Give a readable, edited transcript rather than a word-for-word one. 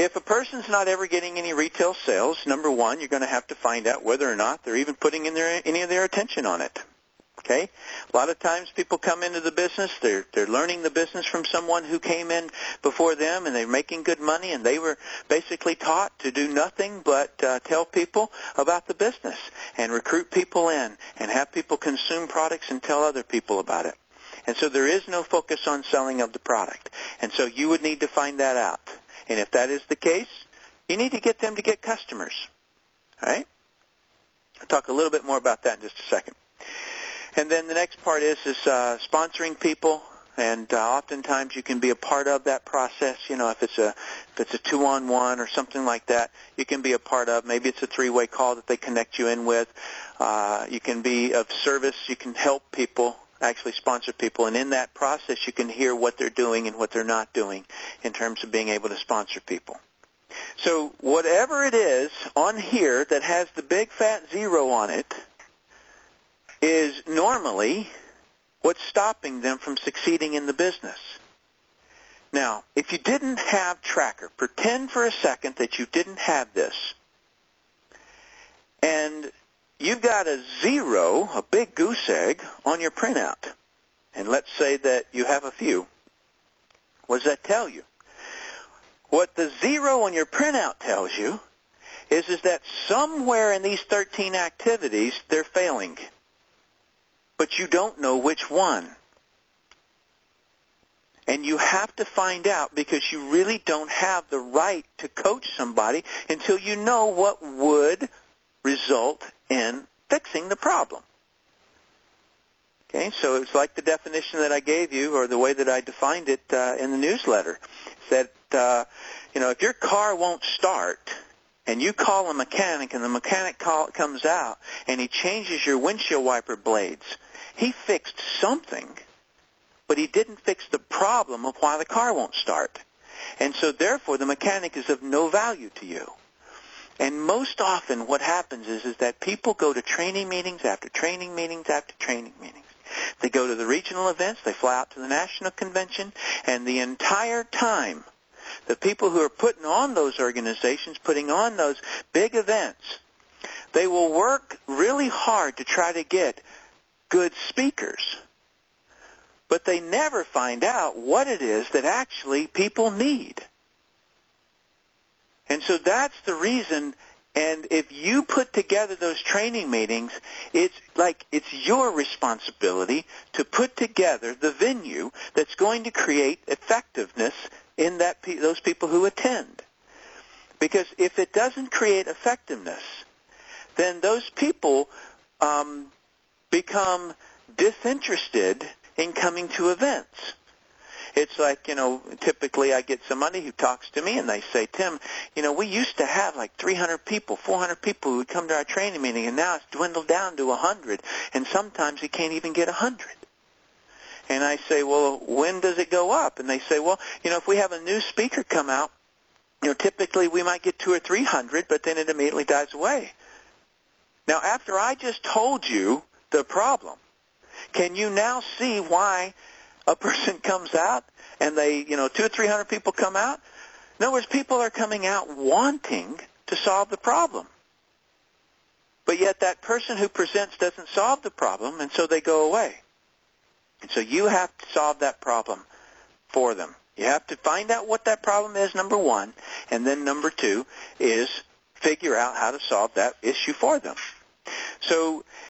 if a person's not ever getting any retail sales, number one, you're going to have to find out whether or not they're even putting in any of their attention on it. Okay? A lot of times people come into the business, they're learning the business from someone who came in before them, and they're making good money, and they were basically taught to do nothing but tell people about the business and recruit people in and have people consume products and tell other people about it. And so there is no focus on selling of the product. And so you would need to find that out. And if that is the case, you need to get them to get customers. All right? I'll talk a little bit more about that in just a second. And then the next part is sponsoring people, and oftentimes you can be a part of that process. You know, if it's a 2-on-1 or something like that, you can be a part of. Maybe it's a 3-way call that they connect you in with. You can be of service. You can help people, actually sponsor people, and in that process you can hear what they're doing and what they're not doing in terms of being able to sponsor people. So whatever it is on here that has the big fat 0 on it is normally what's stopping them from succeeding in the business. Now, if you didn't have Tracker, pretend for a second that you didn't have this, and you've got a 0, a big goose egg, on your printout, and let's say that you have a few. What does that tell you? What the 0 on your printout tells you is that somewhere in these 13 activities they're failing, but you don't know which one. And you have to find out, because you really don't have the right to coach somebody until you know what would result in fixing the problem. Okay, so it's like the definition that I gave you, or the way that I defined it in the newsletter. It said, if your car won't start and you call a mechanic and the mechanic comes out and he changes your windshield wiper blades, he fixed something, but he didn't fix the problem of why the car won't start. And so therefore the mechanic is of no value to you. And most often what happens is that people go to training meetings after training meetings after training meetings. They go to the regional events, they fly out to the national convention, and the entire time the people who are putting on those organizations, putting on those big events, they will work really hard to try to get good speakers. But they never find out what it is that actually people need. And so that's the reason. And if you put together those training meetings, it's your responsibility to put together the venue that's going to create effectiveness in those people who attend. Because if it doesn't create effectiveness, then those people become disinterested in coming to events. It's like, typically I get somebody who talks to me and they say, Tim, we used to have like 300 people, 400 people who would come to our training meeting, and now it's dwindled down to 100, and sometimes we can't even get 100. And I say, well, when does it go up? And they say, well, if we have a new speaker come out, typically we might get 200 or 300, but then it immediately dies away. Now, after I just told you the problem, can you now see why a person comes out and they, 200 or 300 people come out? In other words, people are coming out wanting to solve the problem. But yet that person who presents doesn't solve the problem, and so they go away. And so you have to solve that problem for them. You have to find out what that problem is, number one, and then number two is figure out how to solve that issue for them. So